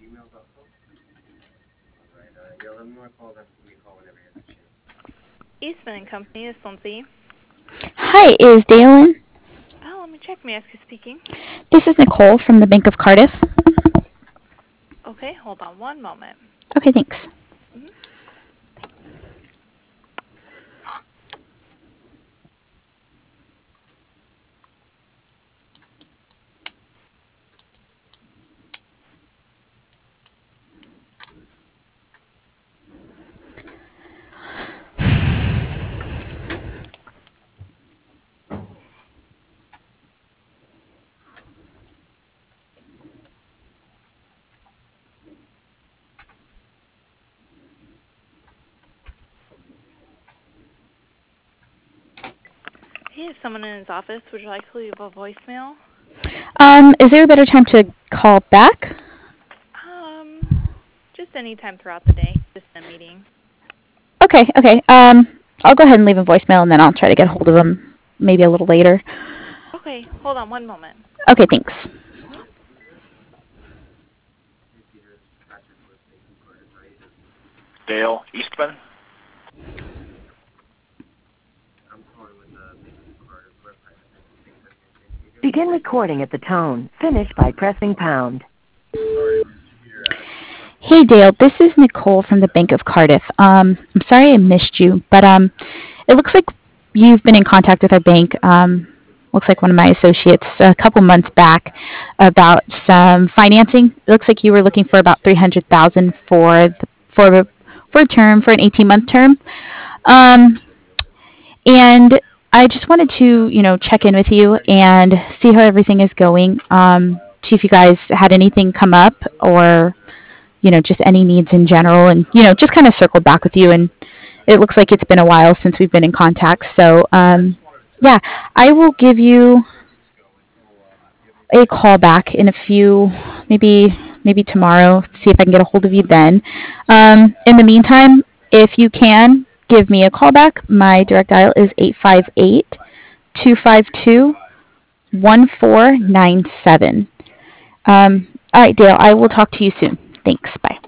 Eastman and Company, this is Lindsay. Hi, is Dale in? Oh, let me check. May I ask who's speaking? This is Nicole from the Bank of Cardiff. Okay, hold on one moment. Okay, thanks. Mhm. He has someone in his office. Would you like to leave a voicemail? Is there a better time to call back? Um, just any time throughout the day. Just a meeting. Okay. I'll go ahead and leave a voicemail, and then I'll try to get hold of him maybe a little later. Okay, hold on one moment. Okay, thanks. Mhm. Dale Eastman. Begin recording at the tone. Finish by pressing pound. Hey, Dale. This is Nicole from the Bank of Cardiff. I'm sorry I missed you, but it looks like you've been in contact with our bank. Looks like one of my associates a couple months back about some financing. It looks like you were looking for about $300,000 for a term, for an 18-month term. Um, and I just wanted to, check in with you and see how everything is going. See if you guys had anything come up, or just any needs in general, and just kind of circle back with you. And it looks like it's been a while since we've been in contact. So, yeah, I will give you a call back in a few, maybe tomorrow. See if I can get a hold of you then. In the meantime, if you can give me a call back, my direct dial is 858-252-1497. All right, Dale, I will talk to you soon. Thanks. Bye.